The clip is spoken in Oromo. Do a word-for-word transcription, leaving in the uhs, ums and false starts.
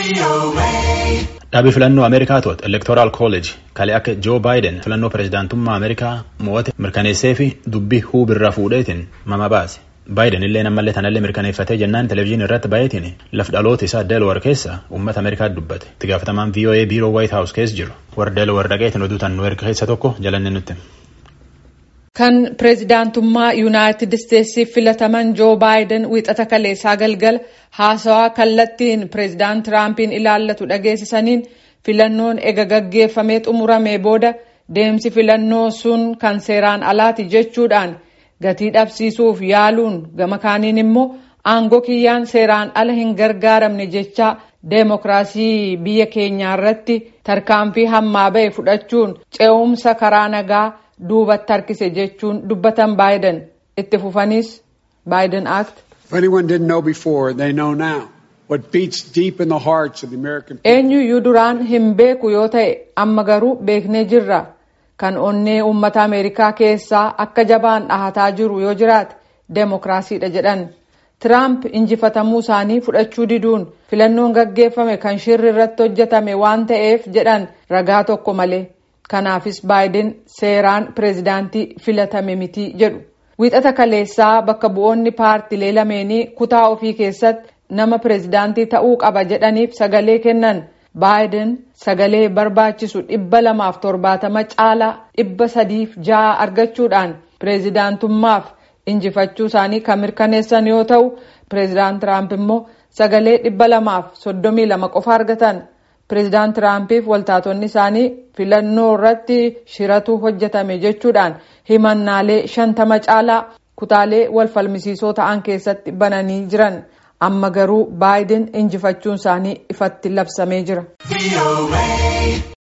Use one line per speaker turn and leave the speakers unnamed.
Dhaabii filannoo Ameerikaa to'atu Electoral College kalee akka Joe Biden filannoo pirezidaantummaa Ameerikaa mo'ate mirkaneessee fi dubbii huubirraa fuudheetiin mama baase. Biden illee nammallee tanallee mirkaneeffatee jennaan televezyiinii irratti baay'eetiin laf dhaloota isaa Delaware keessa uummata Ameerikaa dubbate. Itti gaafatamaan V O A biiroo White House keessa jiru warra Delaware dhaqeetiin oduu tan nu erga keessa tokko jalanne nutti.
Kan pirezidaantummaa Yuunaayitid Isteetsiif filataman Joo Baayiden wiixata kaleessaa galgala haasawaa kallattiin pirezidaant Tiraampiin ilaallatu dhageessisaniin filannoon ega gaggeeffamee xumuramee booda deemsi filannoo sun kan seeraan alaati jechuudhaan gatii dhabsiisuuf yaaluun gama kaaniin immoo aangoo kiyyaan seeraan ala hin gargaaramne jechaa deemokiraasii biyya keenyaa irratti tarkaanfii hammaa ba'e fudhachuun ce'umsa karaa nagaa duubatti harkise jechuun dubbatan Baayiden itti fufanis Biden Act.
If anyone didn't know before, they know now. What beats deep in the hearts of the American people.
Eenyuyyuu duraan hin beeku yoo ta'e amma garuu beeknee jirra. Kan onnee uummata Ameerikaa keessaa akka jabaan dhahataa jiru yoo jiraate deemokiraasiidha jedhan. Tiraamp injifatamuu isaanii fudhachuu diduun filannoon gaggeeffame kan shirri irratti hojjetame waan ta'eef jedhan ragaa tokko malee. Kanaafis Baayiden seeraan pirezidaantii filatame miti jedhu. Wiixata kaleessaa bakka bu'oonni paartilee lameenii kutaa ofii keessatti nama pirezidaantii ta'uu qaba jedhaniif sagalee kennan. Baayiden sagalee barbaachisu dhibba lamaaf torbaatama caalaa dhibba sadiif ja'a argachuudhaan pirezidaantummaaf injifachuu isaanii kan mirkaneessan yoo ta'u, pirezidaant Tiraamp immoo sagalee dhibba lamaaf soddomii lama qofa argatan. Pirezidaant Tiraampiif waltaatonni isaanii filannoo irratti shiratu hojjetame jechuudhaan himannaalee shantama caalaa kutaalee wal falmisiisoo ta'an keessatti bananii jiran. Amma garuu Baayiden injifachuun isaanii ifatti labsamee jira.